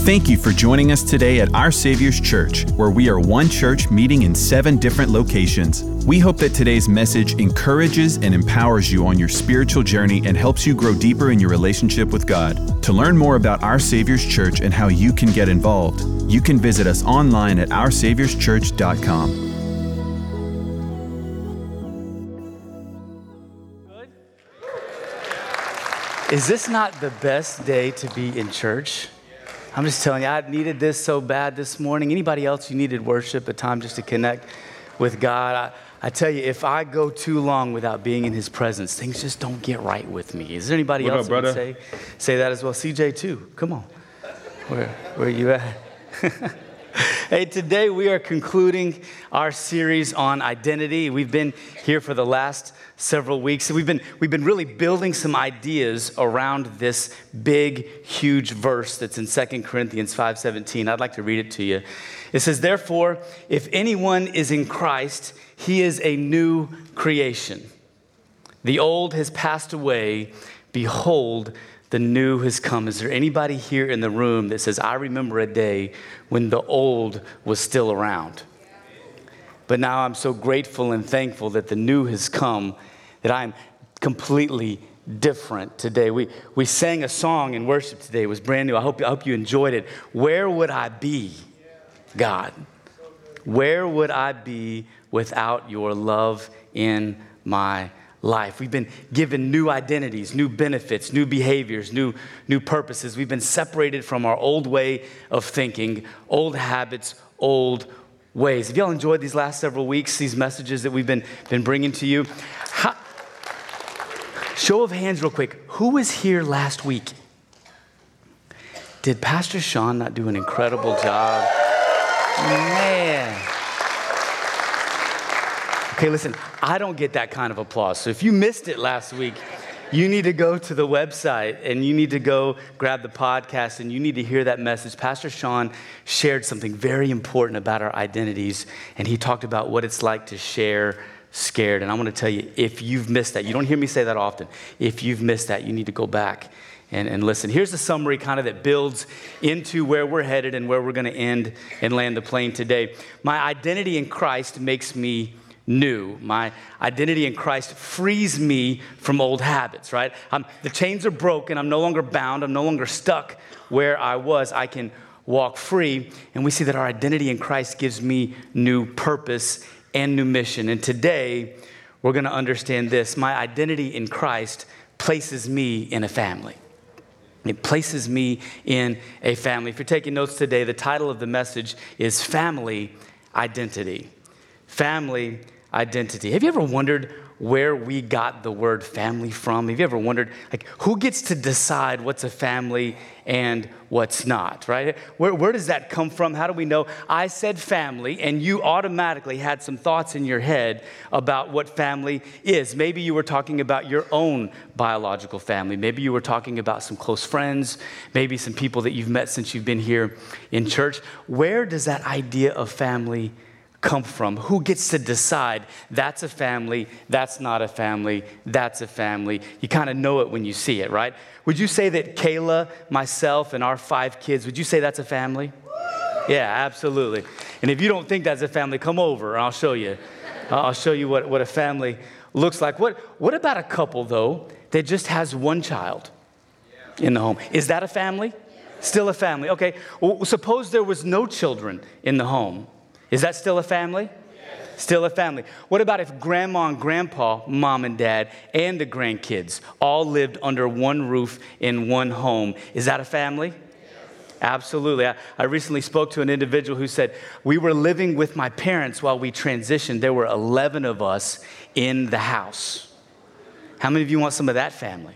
Thank you for joining us today at Our Savior's Church, where we are one church meeting in 7 different locations. We hope that today's message encourages and empowers you on your spiritual journey and helps you grow deeper in your relationship with God. To learn more about Our Savior's Church and how you can get involved, you can visit us online at oursaviourschurch.com. Is this not the best day to be in church? I'm just telling you, I needed this so bad this morning. Anybody else, you needed worship, a time just to connect with God? I tell you, if I go too long without being in his presence, things just don't get right with me. Is there anybody else who would say that as well? CJ too, come on. Where are you at? Hey, today we are concluding our series on identity. We've been here for the last several weeks. We've been really building some ideas around this big, huge verse that's in 2 Corinthians 5:17. I'd like to read it to you. It says, "Therefore, if anyone is in Christ, he is a new creation. The old has passed away. Behold, the new has come." Is there anybody here in the room that says, I remember a day when the old was still around? But now I'm so grateful and thankful that the new has come, that I'm completely different today. We sang a song in worship today. It was brand new. I hope you enjoyed it. Where would I be, God? Where would I be without your love in my life? We've been given new identities, new benefits, new behaviors, new purposes. We've been separated from our old way of thinking, old habits, old ways. Have y'all enjoyed these last several weeks, these messages that we've been bringing to you? Show of hands real quick. Who was here last week? Did Pastor Sean not do an incredible job? Man. Okay, listen, I don't get that kind of applause. So if you missed it last week, you need to go to the website and you need to go grab the podcast and you need to hear that message. Pastor Sean shared something very important about our identities, and he talked about what it's like to share scared. And I want to tell you, if you've missed that, you don't hear me say that often. If you've missed that, you need to go back and listen. Here's the summary kind of that builds into where we're headed and where we're going to end and land the plane today. My identity in Christ makes me new. My identity in Christ frees me from old habits, right? The chains are broken. I'm no longer bound. I'm no longer stuck where I was. I can walk free. And we see that our identity in Christ gives me new purpose and new mission. And today, we're going to understand this. My identity in Christ places me in a family. It places me in a family. If you're taking notes today, the title of the message is Family Identity. Family identity. Have you ever wondered where we got the word family from? Have you ever wondered, who gets to decide what's a family and what's not, right? Where does that come from? How do we know? I said family, and you automatically had some thoughts in your head about what family is. Maybe you were talking about your own biological family. Maybe you were talking about some close friends, maybe some people that you've met since you've been here in church. Where does that idea of family come from? Who gets to decide that's a family, that's not a family, that's a family? You kind of know it when you see it, right? Would you say that Kayla, myself, and our 5 kids, would you say that's a family? Yeah, absolutely. And if you don't think that's a family, come over and I'll show you. I'll show you what a family looks like. What about a couple, though, that just has one child in the home? Is that a family? Still a family. Okay, well, suppose there was no children in the home. Is that still a family? Yes. Still a family. What about if grandma and grandpa, mom and dad, and the grandkids all lived under one roof in one home? Is that a family? Yes. Absolutely. I recently spoke to an individual who said, we were living with my parents while we transitioned. There were 11 of us in the house. How many of you want some of that family?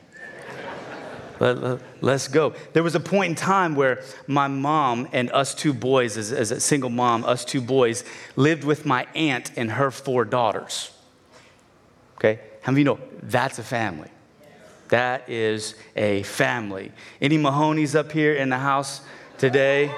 Let's go. There was a point in time where my mom and us 2 boys, as a single mom, us 2 boys, lived with my aunt and her 4 daughters. Okay? How many of you know that's a family? That is a family. Any Mahonies up here in the house today?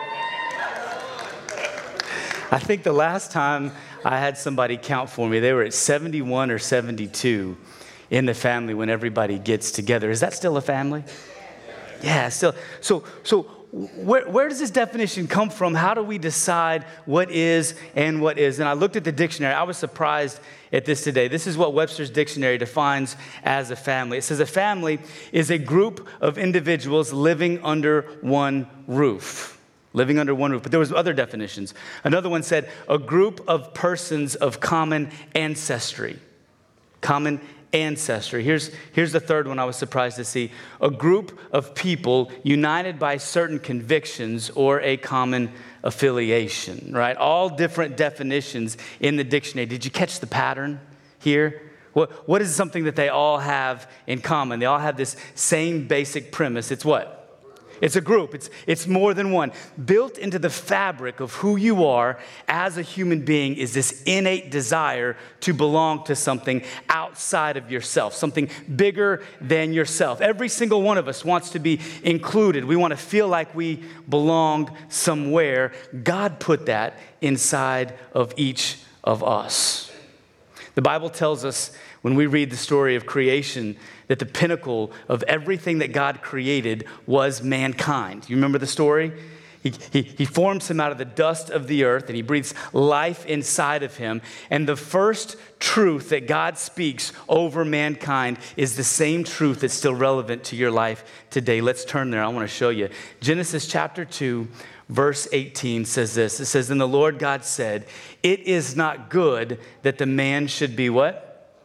I think the last time I had somebody count for me, they were at 71 or 72 in the family when everybody gets together. Is that still a family? Yeah, still. So where does this definition come from? How do we decide what is and what isn't? I looked at the dictionary. I was surprised at this today. This is what Webster's Dictionary defines as a family. It says a family is a group of individuals living under one roof. Living under one roof. But there was other definitions. Another one said a group of persons of common ancestry. Common ancestry. Here's the third one I was surprised to see. A group of people united by certain convictions or a common affiliation, right? All different definitions in the dictionary. Did you catch the pattern here? What is something that they all have in common? They all have this same basic premise. It's what? It's a group. It's more than one. Built into the fabric of who you are as a human being is this innate desire to belong to something outside of yourself, something bigger than yourself. Every single one of us wants to be included. We want to feel like we belong somewhere. God put that inside of each of us. The Bible tells us when we read the story of creation that the pinnacle of everything that God created was mankind. You remember the story? He forms him out of the dust of the earth, and he breathes life inside of him. And the first truth that God speaks over mankind is the same truth that's still relevant to your life today. Let's turn there. I want to show you. Genesis chapter 2, verse 18 says this. It says, "And the Lord God said, it is not good that the man should be" what?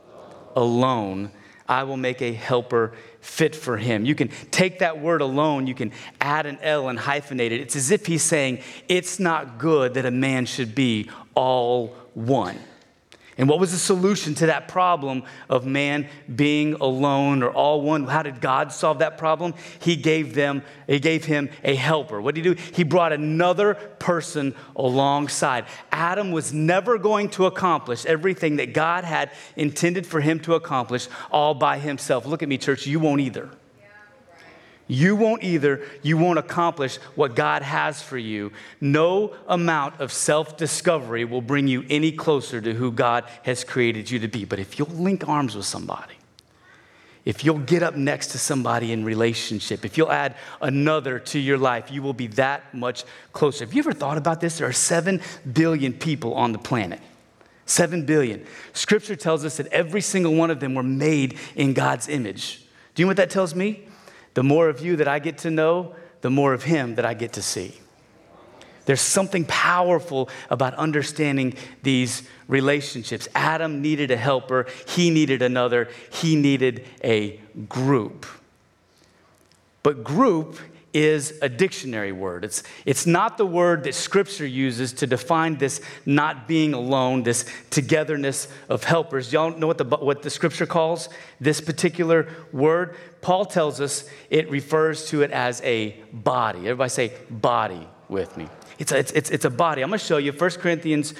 Alone. I will make a helper fit for him. You can take that word alone, you can add an L and hyphenate it. It's as if he's saying, it's not good that a man should be all one. And what was the solution to that problem of man being alone or all one? How did God solve that problem? He gave him a helper. What did he do? He brought another person alongside. Adam was never going to accomplish everything that God had intended for him to accomplish all by himself. Look at me, church. You won't either. You won't either. You won't accomplish what God has for you. No amount of self-discovery will bring you any closer to who God has created you to be. But if you'll link arms with somebody, if you'll get up next to somebody in relationship, if you'll add another to your life, you will be that much closer. Have you ever thought about this? There are 7 billion people on the planet. 7 billion. Scripture tells us that every single one of them were made in God's image. Do you know what that tells me? The more of you that I get to know, the more of him that I get to see. There's something powerful about understanding these relationships. Adam needed a helper. He needed another. He needed a group. But group is a dictionary word. It's not the word that Scripture uses to define this not being alone, this togetherness of helpers. Y'all know what the Scripture calls this particular word? Paul tells us it refers to it as a body. Everybody say body with me. It's a body. I'm going to show you 1 Corinthians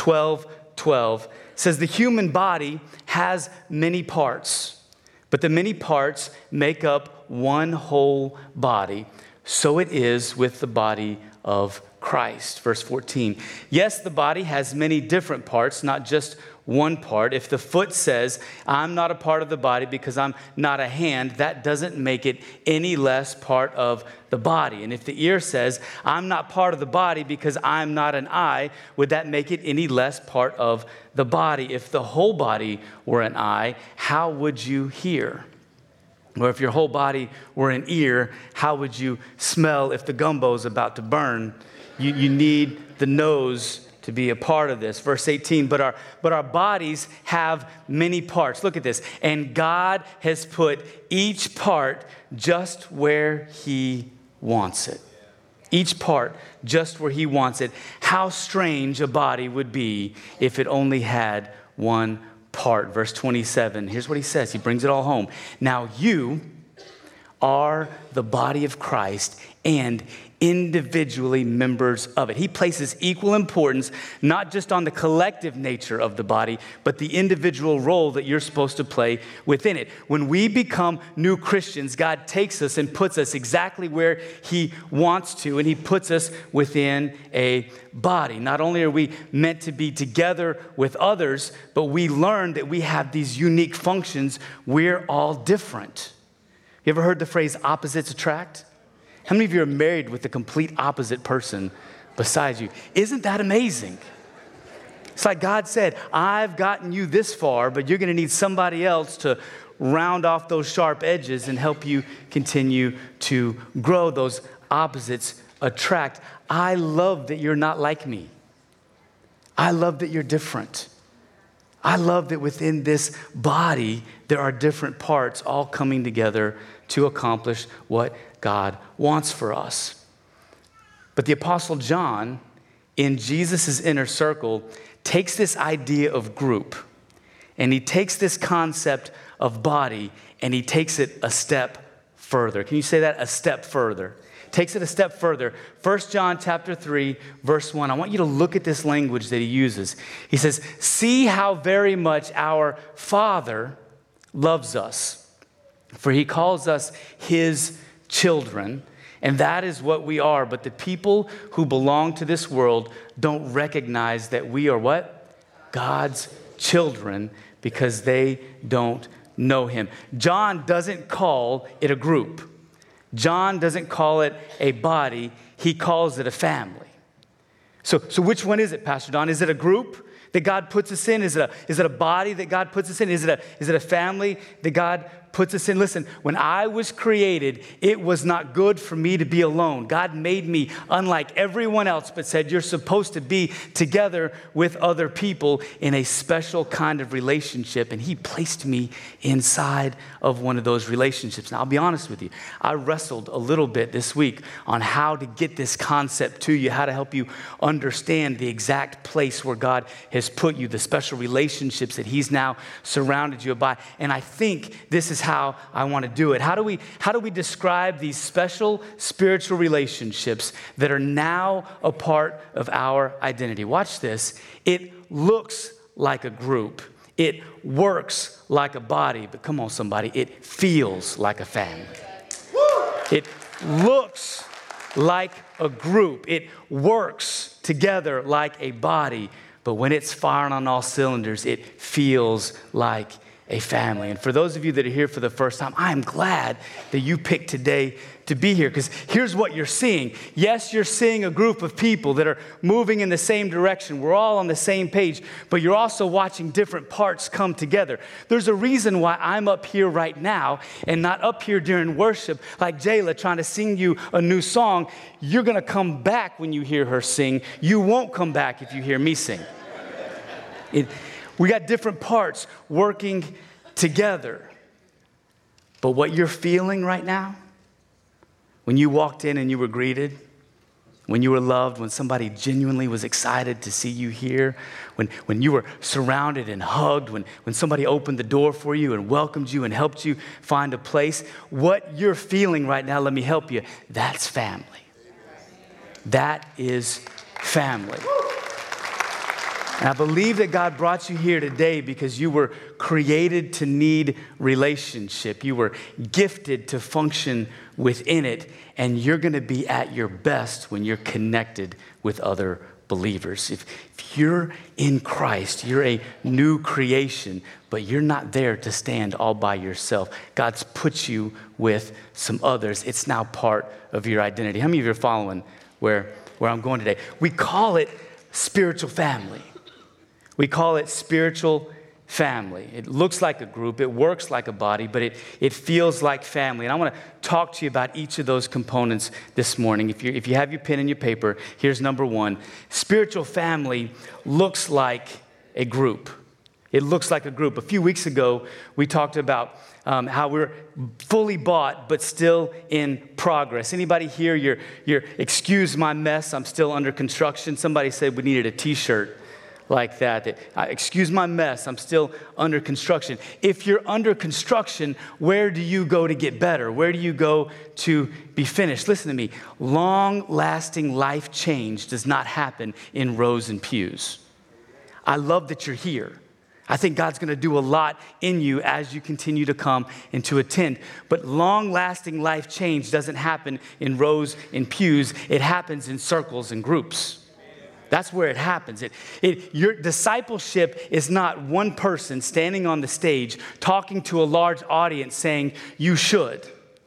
12:12 says the human body has many parts, but the many parts make up one whole body. So it is with the body of Christ. Verse 14. Yes, the body has many different parts, not just one part. If the foot says, I'm not a part of the body because I'm not a hand, that doesn't make it any less part of the body. And if the ear says, I'm not part of the body because I'm not an eye, would that make it any less part of the body? If the whole body were an eye, how would you hear? Or if your whole body were an ear, how would you smell if the gumbo is about to burn? You need the nose to be a part of this. Verse 18, but our bodies have many parts. Look at this. And God has put each part just where he wants it. Each part just where he wants it. How strange a body would be if it only had one part. Verse 27, here's what he says. He brings it all home. Now you are the body of Christ and individually members of it. He places equal importance, not just on the collective nature of the body, but the individual role that you're supposed to play within it. When we become new Christians, God takes us and puts us exactly where he wants to, and he puts us within a body. Not only are we meant to be together with others, but we learn that we have these unique functions. We're all different. You ever heard the phrase opposites attract? How many of you are married with the complete opposite person beside you? Isn't that amazing? It's like God said, I've gotten you this far, but you're going to need somebody else to round off those sharp edges and help you continue to grow. Those opposites attract. I love that you're not like me. I love that you're different. I love that within this body, there are different parts all coming together to accomplish what God wants for us. But the Apostle John, in Jesus' inner circle, takes this idea of group, and he takes this concept of body, and he takes it a step further. Can you say that? A step further. Takes it a step further. 1 John chapter 3, verse 1. I want you to look at this language that he uses. He says, see how very much our Father loves us, for he calls us his children, and that is what we are. But the people who belong to this world don't recognize that we are what? God's children, because they don't know him. John doesn't call it a group. John doesn't call it a body. He calls it a family. So which one is it, Pastor Don? Is it a group that God puts us in? Is it a body that God puts us in? Is it a family that God puts us in? Listen, when I was created, it was not good for me to be alone. God made me unlike everyone else, but said you're supposed to be together with other people in a special kind of relationship. And he placed me inside of one of those relationships. Now, I'll be honest with you. I wrestled a little bit this week on how to get this concept to you, how to help you understand the exact place where God has put you, the special relationships that he's now surrounded you by. And I think this is how I want to do it. How do we describe these special spiritual relationships that are now a part of our identity? Watch this. It looks like a group. It works like a body, but come on, somebody, it feels like a family. It looks like a group. It works together like a body, but when it's firing on all cylinders, it feels like a family. And for those of you that are here for the first time, I am glad that you picked today to be here, because here's what you're seeing. Yes, you're seeing a group of people that are moving in the same direction. We're all on the same page, but you're also watching different parts come together. There's a reason why I'm up here right now and not up here during worship like Jayla trying to sing you a new song. You're going to come back when you hear her sing. You won't come back if you hear me sing. We got different parts working together. But what you're feeling right now, when you walked in and you were greeted, when you were loved, when somebody genuinely was excited to see you here, when you were surrounded and hugged, when somebody opened the door for you and welcomed you and helped you find a place, what you're feeling right now, let me help you, that's family. That is family. And I believe that God brought you here today because you were created to need relationship. You were gifted to function within it, and you're going to be at your best when you're connected with other believers. If you're in Christ, you're a new creation, but you're not there to stand all by yourself. God's put you with some others. It's now part of your identity. How many of you are following where I'm going today? We call it spiritual family. We call it spiritual family. It looks like a group, it works like a body, but it feels like family. And I want to talk to you about each of those components this morning. If you have your pen and your paper, here's number one. Spiritual family looks like a group. It looks like a group. A few weeks ago, we talked about how we're fully bought, but still in progress. Anybody here, you're excuse my mess, I'm still under construction. Somebody said we needed a t-shirt like that excuse my mess, I'm still under construction. If you're under construction, where do you go to get better? Where do you go to be finished? Listen to me. Long-lasting life change does not happen in rows and pews. I love that you're here. I think God's going to do a lot in you as you continue to come and to attend. But long-lasting life change doesn't happen in rows and pews. It happens in circles and groups. That's where it happens. Your discipleship is not one person standing on the stage talking to a large audience saying, you should.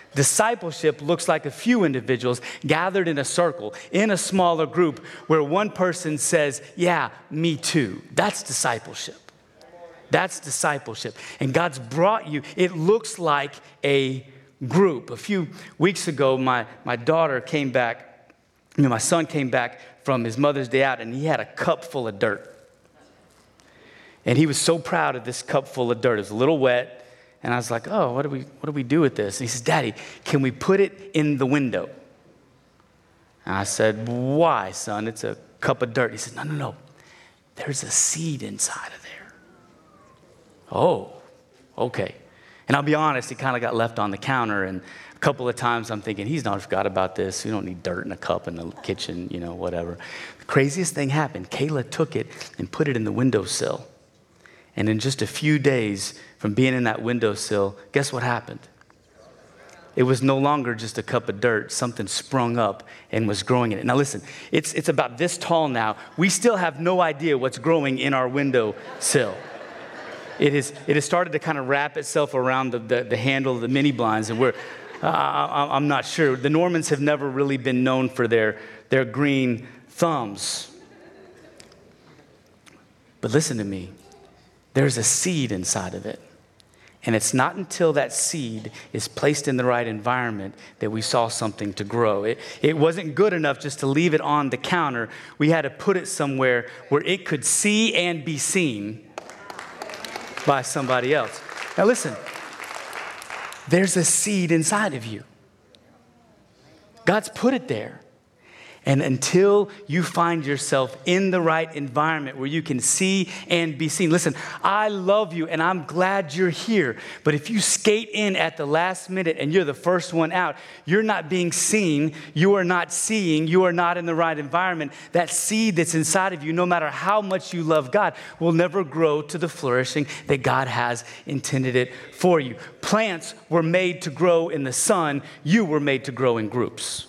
Discipleship looks like a few individuals gathered in a circle, in a smaller group, where one person says, yeah, me too. That's discipleship. That's discipleship. And God's brought you, it looks like a group. A few weeks ago, my daughter came back, my son came back from his Mother's Day out, and he had a cup full of dirt. And he was so proud of this cup full of dirt. It was a little wet. And I was like, oh, what do we do with this? And he says, Daddy, can we put it in the window? And I said, why, son? It's a cup of dirt. He said, no. There's a seed inside of there. Oh, okay. And I'll be honest, it kind of got left on the counter. And a couple of times I'm thinking, he's not forgot about this. We don't need dirt in a cup in the kitchen, whatever. The craziest thing happened. Kayla took it and put it in the windowsill. And in just a few days from being in that windowsill, guess what happened? It was no longer just a cup of dirt. Something sprung up and was growing in it. Now listen, it's about this tall now. We still have no idea what's growing in our windowsill. It has started to kind of wrap itself around the handle of the mini blinds, and I'm not sure. The Normans have never really been known for their green thumbs. But listen to me. There's a seed inside of it. And it's not until that seed is placed in the right environment that we saw something to grow. It wasn't good enough just to leave it on the counter. We had to put it somewhere where it could see and be seen by somebody else. Now listen, there's a seed inside of you. God's put it there. And until you find yourself in the right environment where you can see and be seen. Listen, I love you and I'm glad you're here. But if you skate in at the last minute and you're the first one out, you're not being seen, you are not seeing, you are not in the right environment. That seed that's inside of you, no matter how much you love God, will never grow to the flourishing that God has intended it for you. Plants were made to grow in the sun. You were made to grow in groups.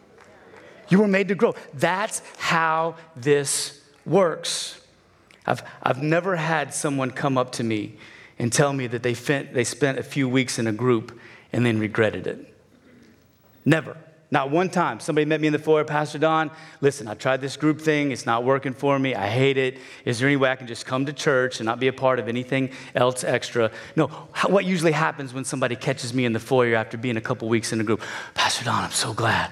You were made to grow. That's how this works. I've never had someone come up to me and tell me that they spent a few weeks in a group and then regretted it. Never. Not one time. Somebody met me in the foyer, Pastor Don, listen, I tried this group thing. It's not working for me. I hate it. Is there any way I can just come to church and not be a part of anything else extra? No. What usually happens when somebody catches me in the foyer after being a couple weeks in a group? Pastor Don, I'm so glad.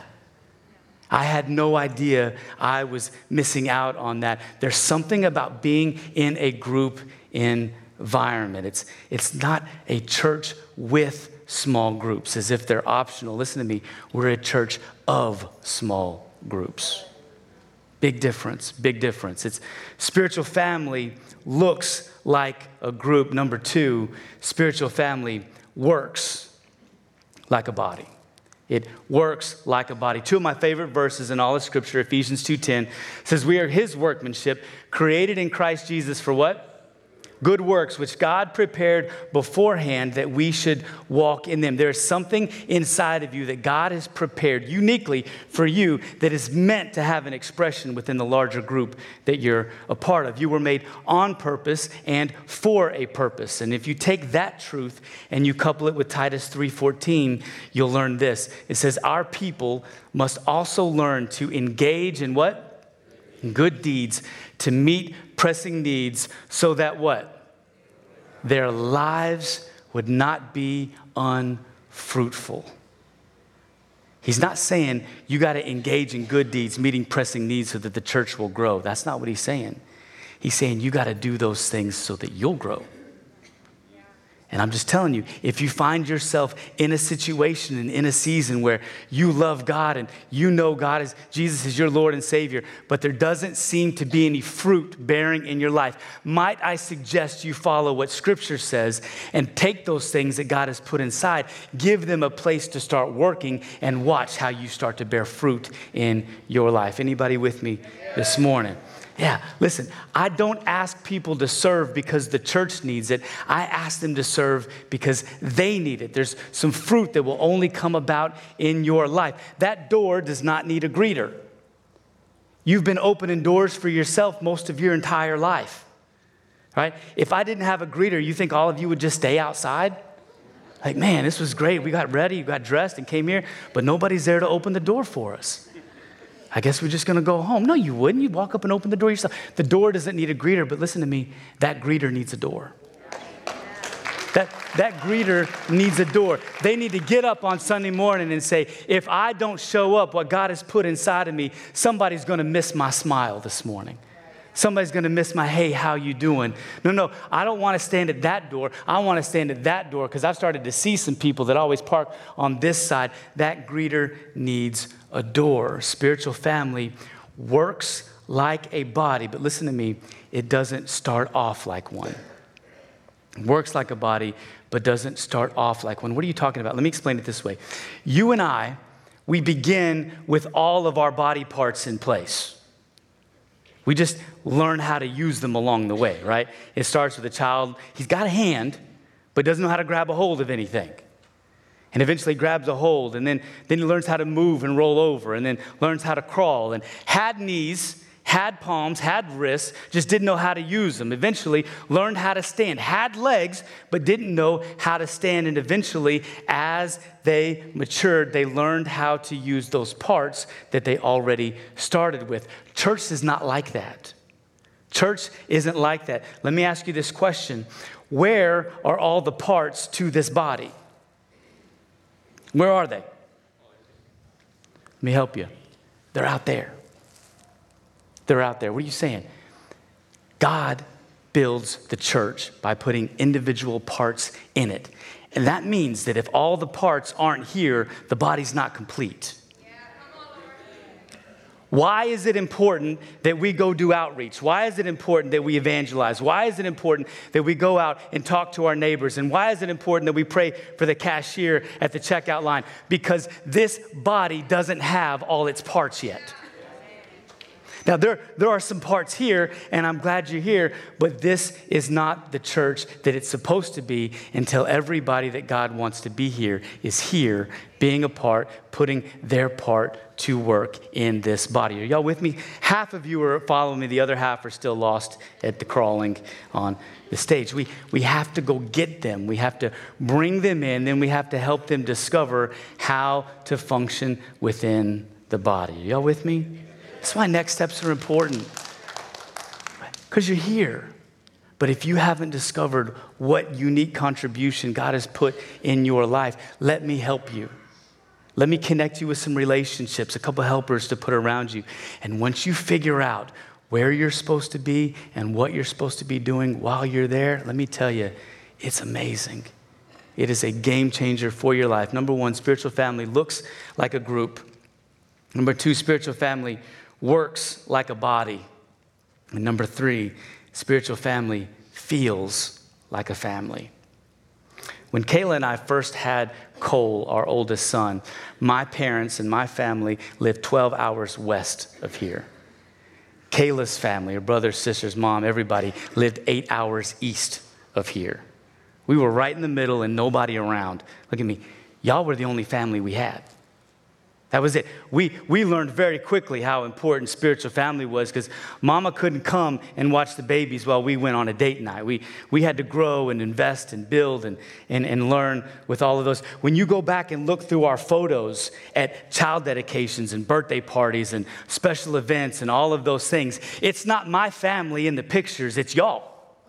I had no idea I was missing out on that. There's something about being in a group environment. It's not a church with small groups, as if they're optional. Listen to me. We're a church of small groups. Big difference, big difference. It's spiritual family looks like a group. Number two, spiritual family works like a body. It works like a body. Two of my favorite verses in all of Scripture, Ephesians 2:10, says, we are His workmanship, created in Christ Jesus for what? Good works, which God prepared beforehand that we should walk in them. There's something inside of you that God has prepared uniquely for you that is meant to have an expression within the larger group that you're a part of. You were made on purpose and for a purpose. And if you take that truth and you couple it with Titus 3:14, you'll learn this. It says, our people must also learn to engage in what? Good deeds, to meet pressing needs, so that what? Their lives would not be unfruitful. He's not saying you got to engage in good deeds, meeting pressing needs so that the church will grow. That's not what he's saying. He's saying you got to do those things so that you'll grow. And I'm just telling you, if you find yourself in a situation and in a season where you love God and you know Jesus is your Lord and Savior, but there doesn't seem to be any fruit bearing in your life, might I suggest you follow what Scripture says and take those things that God has put inside, give them a place to start working, and watch how you start to bear fruit in your life. Anybody with me this morning? Yeah, listen, I don't ask people to serve because the church needs it. I ask them to serve because they need it. There's some fruit that will only come about in your life. That door does not need a greeter. You've been opening doors for yourself most of your entire life, right? If I didn't have a greeter, you think all of you would just stay outside? Like, man, this was great. We got ready, got dressed and came here, but nobody's there to open the door for us. I guess we're just going to go home. No, you wouldn't. You'd walk up and open the door yourself. The door doesn't need a greeter, but listen to me, that greeter needs a door. That greeter needs a door. They need to get up on Sunday morning and say, if I don't show up what God has put inside of me, somebody's going to miss my smile this morning. Somebody's going to miss my, hey, how you doing? No, I don't want to stand at that door. I want to stand at that door because I've started to see some people that always park on this side. That greeter needs a door. Spiritual family works like a body, but listen to me, it doesn't start off like one. It works like a body, but doesn't start off like one. What are you talking about? Let me explain it this way. You and I, we begin with all of our body parts in place. We just learn how to use them along the way, right? It starts with a child. He's got a hand, but doesn't know how to grab a hold of anything. And eventually grabs a hold, and then he learns how to move and roll over, and then learns how to crawl, and had knees, had palms, had wrists, just didn't know how to use them. Eventually learned how to stand, had legs, but didn't know how to stand. And eventually, as they matured, they learned how to use those parts that they already started with. Church is not like that. Church isn't like that. Let me ask you this question. Where are all the parts to this body? Where are they? Let me help you. They're out there. They're out there. What are you saying? God builds the church by putting individual parts in it. And that means that if all the parts aren't here, the body's not complete. Why is it important that we go do outreach? Why is it important that we evangelize? Why is it important that we go out and talk to our neighbors? And why is it important that we pray for the cashier at the checkout line? Because this body doesn't have all its parts yet. Now, there are some parts here, and I'm glad you're here, but this is not the church that it's supposed to be until everybody that God wants to be here is here, being a part, putting their part to work in this body. Are y'all with me? Half of you are following me. The other half are still lost at the crawling on the stage. We have to go get them. We have to bring them in. Then we have to help them discover how to function within the body. Are y'all with me? That's why next steps are important, because you're here. But if you haven't discovered what unique contribution God has put in your life, let me help you. Let me connect you with some relationships, a couple helpers to put around you. And once you figure out where you're supposed to be and what you're supposed to be doing while you're there, let me tell you, it's amazing. It is a game changer for your life. Number one, spiritual family looks like a group. Number two, spiritual family works like a body. And number three, spiritual family feels like a family. When Kayla and I first had Cole, our oldest son, my parents and my family lived 12 hours west of here. Kayla's family, her brothers, sisters, mom, everybody lived 8 hours east of here. We were right in the middle and nobody around. Look at me. Y'all were the only family we had. That was it. We learned very quickly how important spiritual family was, because mama couldn't come and watch the babies while we went on a date night. We had to grow and invest and build and learn with all of those. When you go back and look through our photos at child dedications and birthday parties and special events and all of those things, it's not my family in the pictures, it's y'all.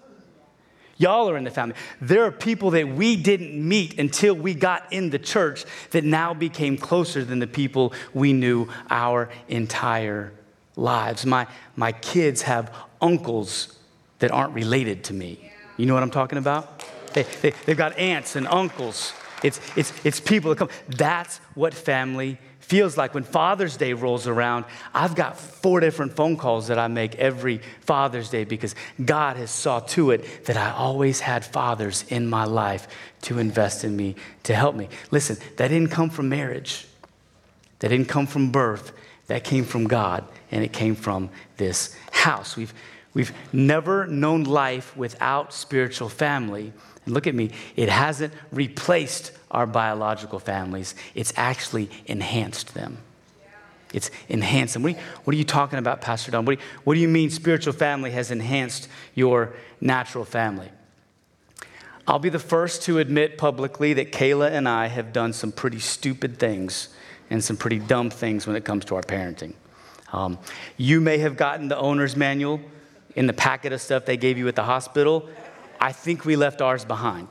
Y'all are in the family. There are people that we didn't meet until we got in the church that now became closer than the people we knew our entire lives. My kids have uncles that aren't related to me. You know what I'm talking about? They've got aunts and uncles. It's people that come. That's what family feels like. When Father's Day rolls around, I've got 4 different phone calls that I make every Father's Day, because God has saw to it that I always had fathers in my life to invest in me, to help me. Listen, that didn't come from marriage. That didn't come from birth. That came from God, and it came from this house. We've never known life without spiritual family. And look at me, it hasn't replaced our biological families. It's actually enhanced them. It's enhanced them. What are you talking about, Pastor Don? What do you mean spiritual family has enhanced your natural family? I'll be the first to admit publicly that Kayla and I have done some pretty stupid things and some pretty dumb things when it comes to our parenting. You may have gotten the owner's manual in the packet of stuff they gave you at the hospital. I think we left ours behind.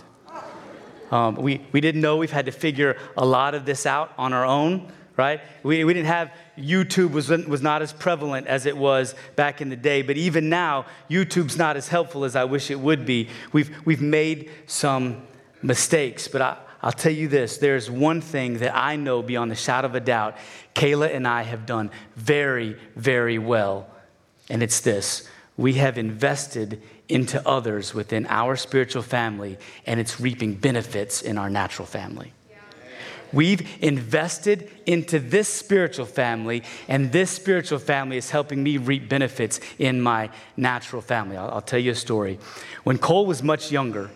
We didn't know we've had to figure a lot of this out on our own, right? We didn't have, YouTube was not as prevalent as it was back in the day, but even now, YouTube's not as helpful as I wish it would be. We've made some mistakes, but I'll tell you this, there's one thing that I know beyond the shadow of a doubt, Kayla and I have done very, very well, and it's this. We have invested into others within our spiritual family, and it's reaping benefits in our natural family. We've invested into this spiritual family, and this spiritual family is helping me reap benefits in my natural family. I'll tell you a story. When Cole was much younger,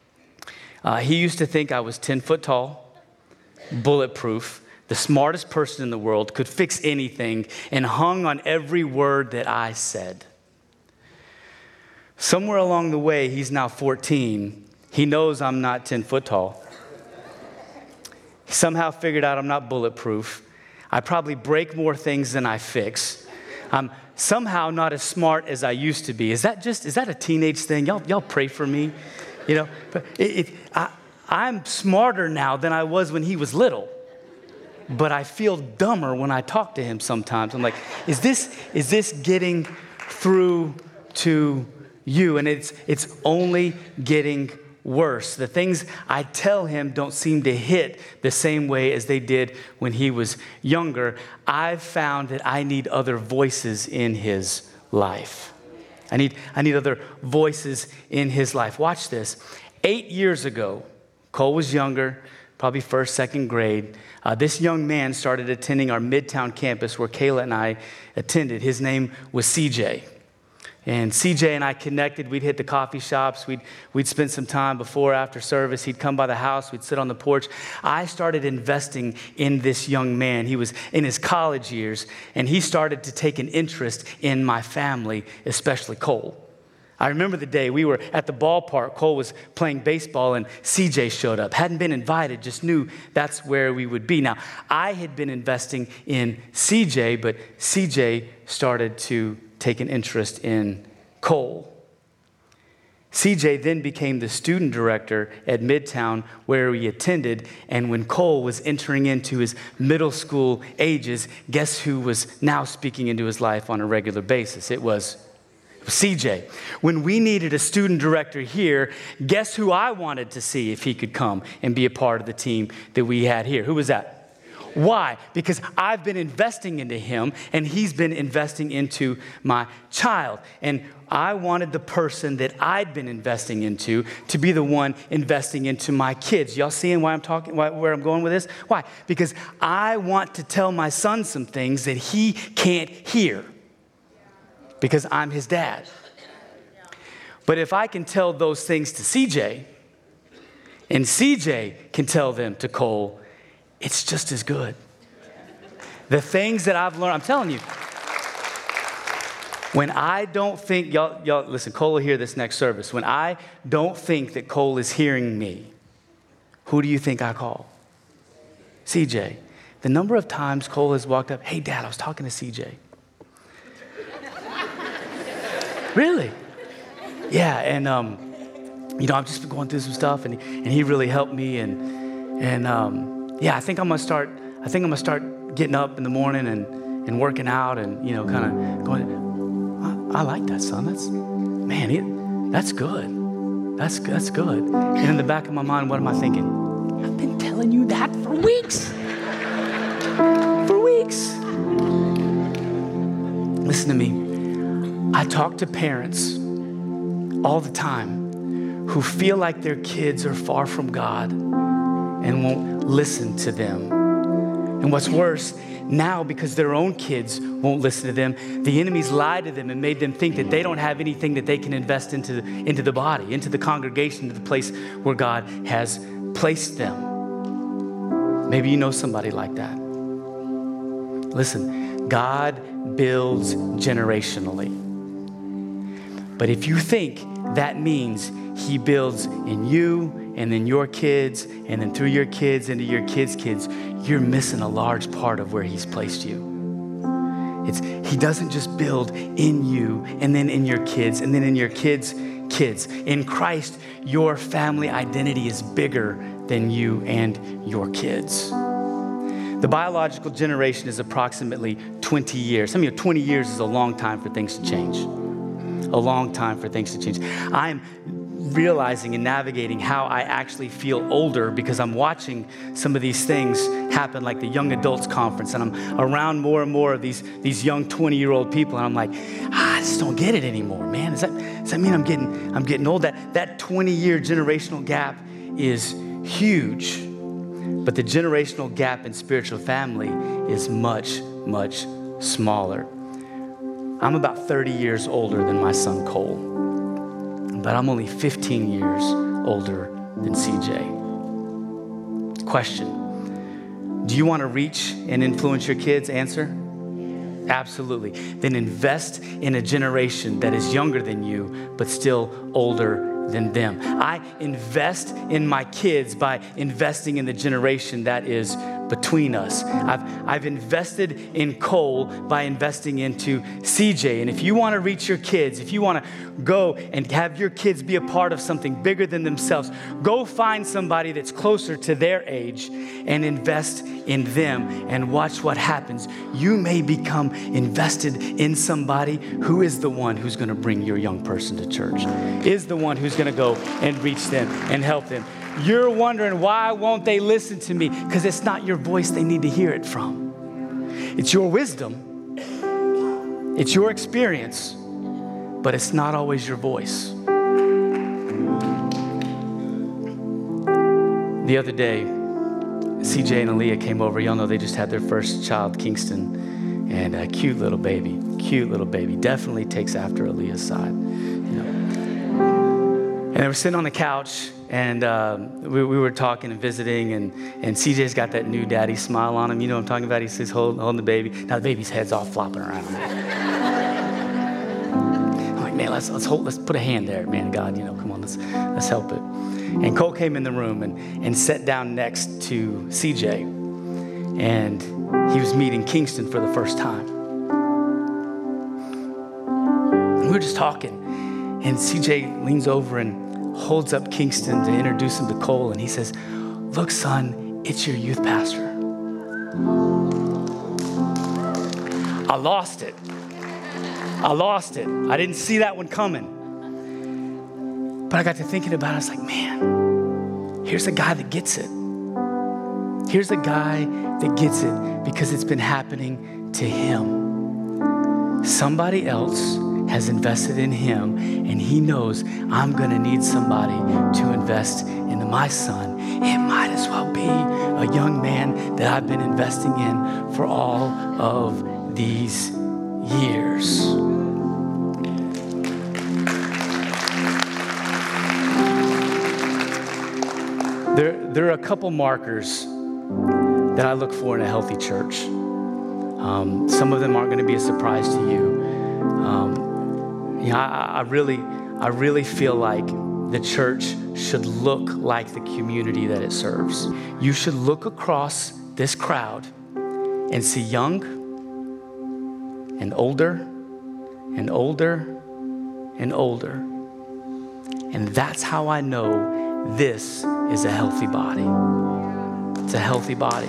he used to think I was 10 foot tall, bulletproof, the smartest person in the world, could fix anything, and hung on every word that I said. Somewhere along the way, he's now 14. He knows I'm not 10 foot tall. He somehow figured out I'm not bulletproof. I probably break more things than I fix. I'm somehow not as smart as I used to be. Is that a teenage thing? Y'all pray for me. You know, but I'm smarter now than I was when he was little. But I feel dumber when I talk to him sometimes. I'm like, is this getting through to you? And it's only getting worse. The things I tell him don't seem to hit the same way as they did when he was younger. I've found that I need other voices in his life. I need other voices in his life. Watch this. 8 years ago, Cole was younger, probably first, second grade. This young man started attending our Midtown campus where Kayla and I attended. His name was CJ. And CJ and I connected. We'd hit the coffee shops. We'd spend some time before, after service. He'd come by the house. We'd sit on the porch. I started investing in this young man. He was in his college years, and he started to take an interest in my family, especially Cole. I remember the day we were at the ballpark. Cole was playing baseball, and CJ showed up. Hadn't been invited, just knew that's where we would be. Now, I had been investing in CJ, but CJ started to take an interest in Cole. CJ then became the student director at Midtown where we attended, and when Cole was entering into his middle school ages, guess who was now speaking into his life on a regular basis? It was CJ. When we needed a student director here, guess who I wanted to see if he could come and be a part of the team that we had here? Who was that? Why? Because I've been investing into him, and he's been investing into my child. And I wanted the person that I'd been investing into to be the one investing into my kids. Y'all seeing why I'm talking, where I'm going with this? Why? Because I want to tell my son some things that he can't hear because I'm his dad. But if I can tell those things to CJ, and CJ can tell them to Cole, it's just as good. The things that I've learned, I'm telling you, when I don't think, y'all listen, Cole will hear this next service. When I don't think that Cole is hearing me, who do you think I call? CJ. The number of times Cole has walked up, hey, Dad, I was talking to CJ. Really? Yeah, and I've just been going through some stuff, and he really helped me, yeah, I think I'm gonna start getting up in the morning and working out and kind of going. I like that, son. That's good. That's good. And in the back of my mind, what am I thinking? I've been telling you that for weeks. For weeks. Listen to me. I talk to parents all the time who feel like their kids are far from God and won't listen to them. And what's worse, now because their own kids won't listen to them, the enemy's lied to them and made them think that they don't have anything that they can invest into the body, into the congregation, into the place where God has placed them. Maybe you know somebody like that. Listen, God builds generationally. But if you think that means he builds in you and then your kids and then through your kids into your kids' kids. You're missing a large part of where he's placed you. He doesn't just build in you and then in your kids and then in your kids' kids. In Christ, your family identity is bigger than you and your kids. The biological generation is approximately 20 years. Some of you, 20 years is a long time for things to change. A long time for things to change. I'm realizing and navigating how I actually feel older because I'm watching some of these things happen, like the young adults conference, and I'm around more and more of these young 20-year-old people, and I'm like, I just don't get it anymore, man. Does that mean I'm getting old? That 20-year generational gap is huge, but the generational gap in spiritual family is much, much smaller. I'm about 30 years older than my son Cole, but I'm only 15 years older than CJ. Question, do you want to reach and influence your kids? Answer, absolutely. Then invest in a generation that is younger than you, but still older than them. I invest in my kids by investing in the generation that is between us. I've invested in Cole by investing into CJ. And if you want to reach your kids, if you want to go and have your kids be a part of something bigger than themselves, go find somebody that's closer to their age and invest in them and watch what happens. You may become invested in somebody who is the one who's going to bring your young person to church, is the one who's going to go and reach them and help them. You're wondering, why won't they listen to me? Because it's not your voice they need to hear it from. It's your wisdom. It's your experience, but it's not always your voice. The other day, CJ and Aaliyah came over. Y'all know they just had their first child, Kingston, and a cute little baby. Definitely takes after Aaliyah's side. You know. And they were sitting on the couch, and we were talking and visiting, and CJ's got that new daddy smile on him. You know what I'm talking about? He's holding the baby. Now the baby's head's all flopping around. I'm like, man, let's put a hand there, man. God, come on, let's help it. And Cole came in the room and sat down next to CJ, and he was meeting Kingston for the first time. We were just talking, and CJ leans over and holds up Kingston to introduce him to Cole, and he says, look, son, it's your youth pastor. I lost it. I didn't see that one coming. But I got to thinking about it. I was like, man, here's a guy that gets it. Here's a guy that gets it because it's been happening to him. Somebody else has invested in him, and he knows I'm going to need somebody to invest into my son. It might as well be a young man that I've been investing in for all of these years. There are a couple markers that I look for in a healthy church. Some of them aren't going to be a surprise to you. I really feel like the church should look like the community that it serves. You should look across this crowd and see young and older and older and older. And that's how I know this is a healthy body. It's a healthy body.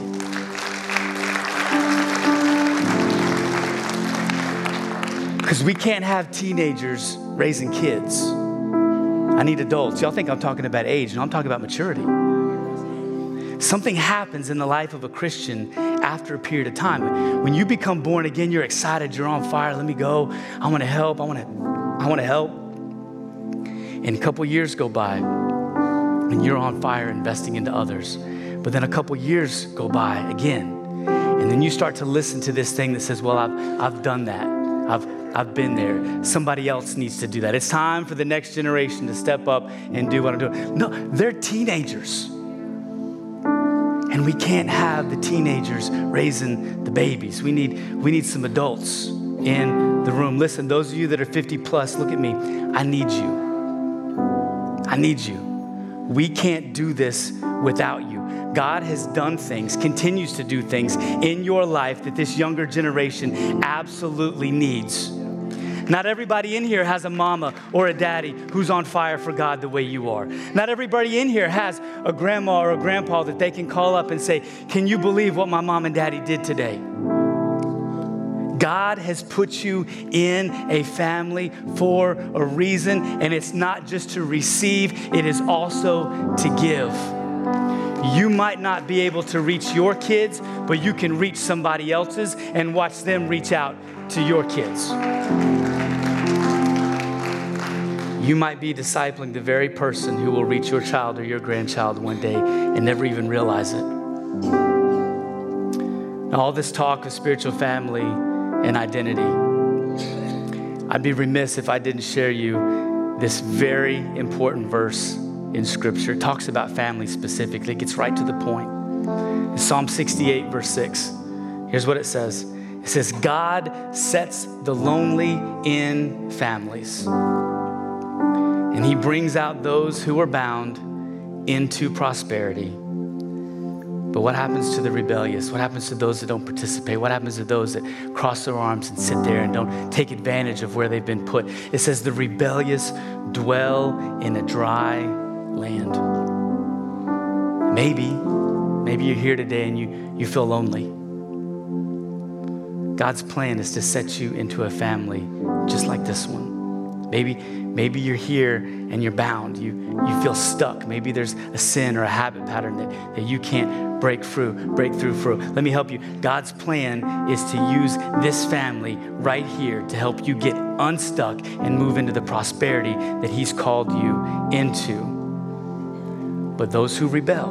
Because we can't have teenagers raising kids. I need adults. Y'all think I'm talking about age. No, I'm talking about maturity. Something happens in the life of a Christian after a period of time. When you become born again, you're excited, you're on fire. Let me go. I want to help. I want to help. And a couple years go by, and you're on fire investing into others. But then a couple years go by again, and then you start to listen to this thing that says, well, I've done that. I've been there. Somebody else needs to do that. It's time for the next generation to step up and do what I'm doing. No, they're teenagers. And we can't have the teenagers raising the babies. We need some adults in the room. Listen, those of you that are 50 plus, look at me. I need you. I need you. We can't do this without you. God has done things, continues to do things in your life that this younger generation absolutely needs. Not everybody in here has a mama or a daddy who's on fire for God the way you are. Not everybody in here has a grandma or a grandpa that they can call up and say, can you believe what my mom and daddy did today? God has put you in a family for a reason, and it's not just to receive, it is also to give. You might not be able to reach your kids, but you can reach somebody else's and watch them reach out to your kids. You might be discipling the very person who will reach your child or your grandchild one day and never even realize it. Now, all this talk of spiritual family and identity, I'd be remiss if I didn't share you this very important verse in Scripture. It talks about family specifically. It gets right to the point. It's Psalm 68, verse 6. Here's what it says. It says, God sets the lonely in families, and he brings out those who are bound into prosperity. But what happens to the rebellious? What happens to those that don't participate? What happens to those that cross their arms and sit there and don't take advantage of where they've been put? It says the rebellious dwell in a dry land. Maybe you're here today and you feel lonely. God's plan is to set you into a family just like this one. Maybe you're here and you're bound. You feel stuck. Maybe there's a sin or a habit pattern that you can't break through. Let me help you. God's plan is to use this family right here to help you get unstuck and move into the prosperity that he's called you into. But those who rebel,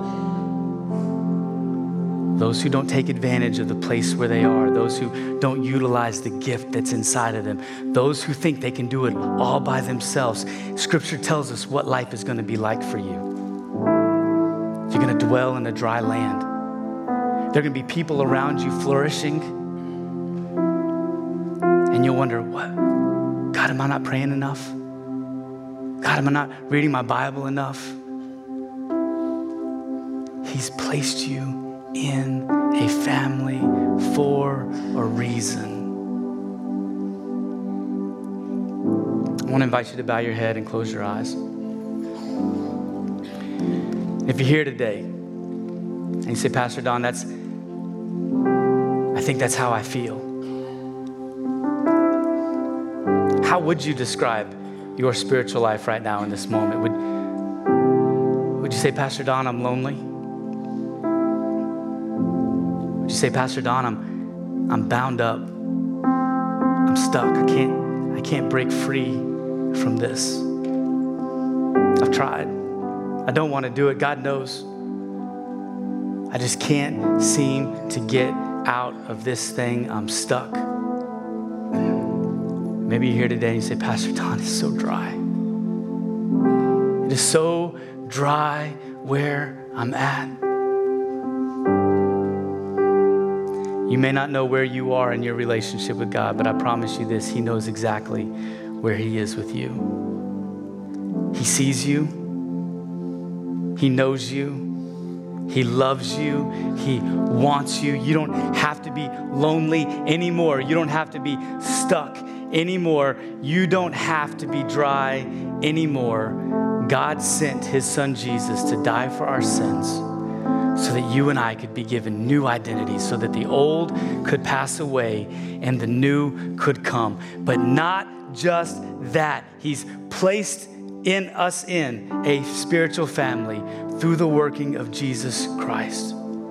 those who don't take advantage of the place where they are, those who don't utilize the gift that's inside of them, those who think they can do it all by themselves, Scripture tells us what life is going to be like for you. You're going to dwell in a dry land. There are going to be people around you flourishing, and you'll wonder, what? God, am I not praying enough? God, am I not reading my Bible enough? He's placed you in a family for a reason. I want to invite you to bow your head and close your eyes. If you're here today and you say, Pastor Don, I think that's how I feel. How would you describe your spiritual life right now in this moment? Would you say, Pastor Don, I'm lonely? Would you say, Pastor Don, I'm bound up. I'm stuck. I can't break free from this. I've tried. I don't want to do it. God knows. I just can't seem to get out of this thing. I'm stuck. Maybe you're here today and you say, Pastor Don, it's so dry. It is so dry where I'm at. You may not know where you are in your relationship with God, but I promise you this, he knows exactly where he is with you. He sees you. He knows you. He loves you. He wants you. You don't have to be lonely anymore. You don't have to be stuck anymore. You don't have to be dry anymore. God sent his son Jesus to die for our sins, so that you and I could be given new identities, so that the old could pass away and the new could come. But not just that. He's placed in us in a spiritual family through the working of Jesus Christ,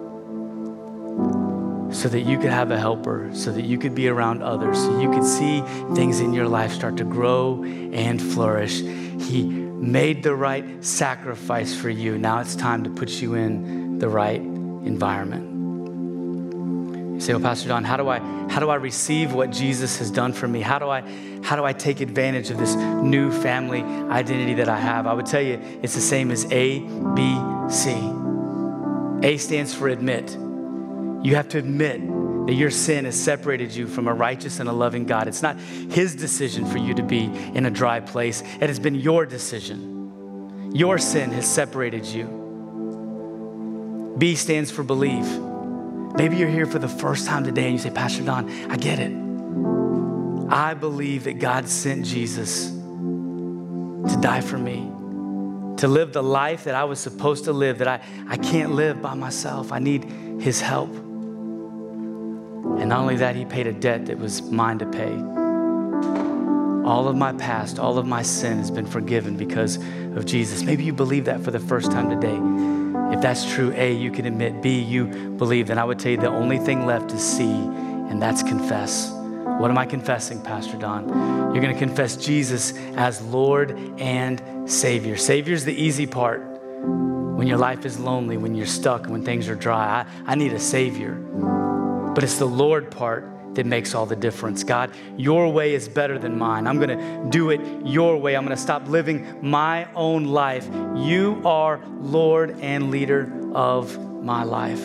so that you could have a helper, so that you could be around others, so you could see things in your life start to grow and flourish. He made the right sacrifice for you. Now it's time to put you in the right environment. You say, well, Pastor Don, how do I receive what Jesus has done for me? How do I take advantage of this new family identity that I have? I would tell you it's the same as A, B, C. A stands for admit. You have to admit that your sin has separated you from a righteous and a loving God. It's not his decision for you to be in a dry place. It has been your decision. Your sin has separated you. B stands for believe. Maybe you're here for the first time today and you say, Pastor Don, I get it. I believe that God sent Jesus to die for me, to live the life that I was supposed to live, that I can't live by myself. I need his help. And not only that, he paid a debt that was mine to pay. All of my past, all of my sin has been forgiven because of Jesus. Maybe you believe that for the first time today. If that's true, A, you can admit. B, you believe. Then I would tell you the only thing left is C, and that's confess. What am I confessing, Pastor Don? You're going to confess Jesus as Lord and Savior. Savior's the easy part. When your life is lonely, when you're stuck, when things are dry, I need a Savior. But it's the Lord part that makes all the difference. God, your way is better than mine. I'm going to do it your way. I'm going to stop living my own life. You are Lord and leader of my life.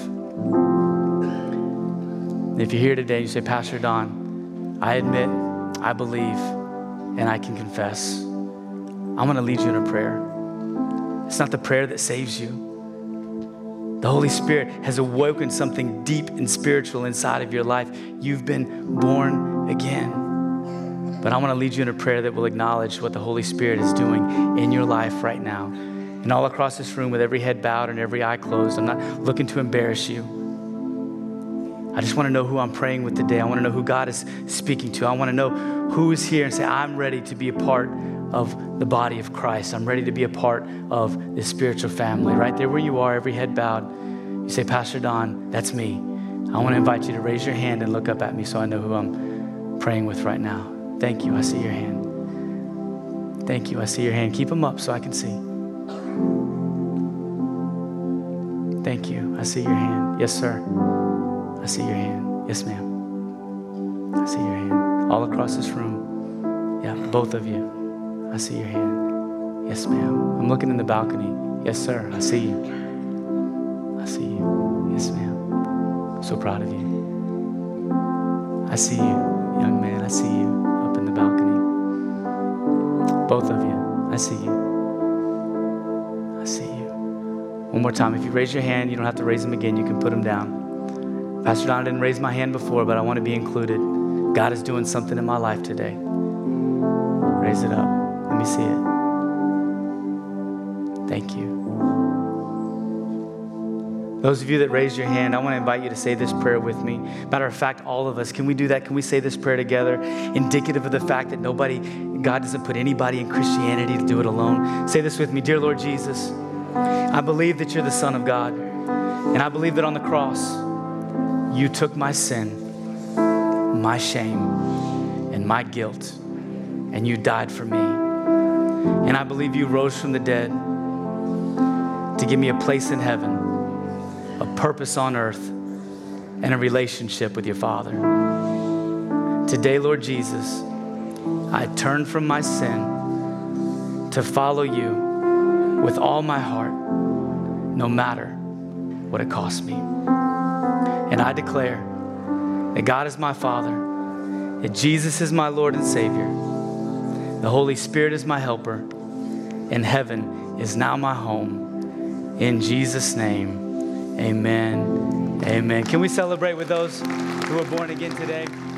If you're here today and you say, Pastor Don, I admit, I believe, and I can confess, I'm going to lead you in a prayer. It's not the prayer that saves you. The Holy Spirit has awoken something deep and spiritual inside of your life. You've been born again. But I want to lead you in a prayer that will acknowledge what the Holy Spirit is doing in your life right now. And all across this room with every head bowed and every eye closed, I'm not looking to embarrass you. I just want to know who I'm praying with today. I want to know who God is speaking to. I want to know who is here and say, I'm ready to be a part of the body of Christ. I'm ready to be a part of this spiritual family. Right there where you are, every head bowed. You say, Pastor Don, that's me. I want to invite you to raise your hand and look up at me so I know who I'm praying with right now. Thank you. I see your hand. Thank you. I see your hand. Keep them up so I can see. Thank you. I see your hand. Yes, sir. I see your hand. Yes, ma'am. I see your hand. All across this room. Yeah, both of you. I see your hand. Yes, ma'am. I'm looking in the balcony. Yes, sir. I see you. I see you. Yes, ma'am. So proud of you. I see you, young man. I see you up in the balcony. Both of you. I see you. I see you. One more time. If you raise your hand, you don't have to raise them again. You can put them down. Pastor Don, I didn't raise my hand before, but I want to be included. God is doing something in my life today. Raise it up. Let me see it. Thank you. Those of you that raised your hand, I want to invite you to say this prayer with me. Matter of fact, all of us, can we do that? Can we say this prayer together? Indicative of the fact that God doesn't put anybody in Christianity to do it alone. Say this with me. Dear Lord Jesus, I believe that you're the Son of God. And I believe that on the cross, you took my sin, my shame, and my guilt, and you died for me. And I believe you rose from the dead to give me a place in heaven, a purpose on earth, and a relationship with your Father. Today, Lord Jesus, I turn from my sin to follow you with all my heart, no matter what it costs me. And I declare that God is my Father, that Jesus is my Lord and Savior, the Holy Spirit is my helper, and heaven is now my home. In Jesus' name, amen. Amen. Can we celebrate with those who are born again today?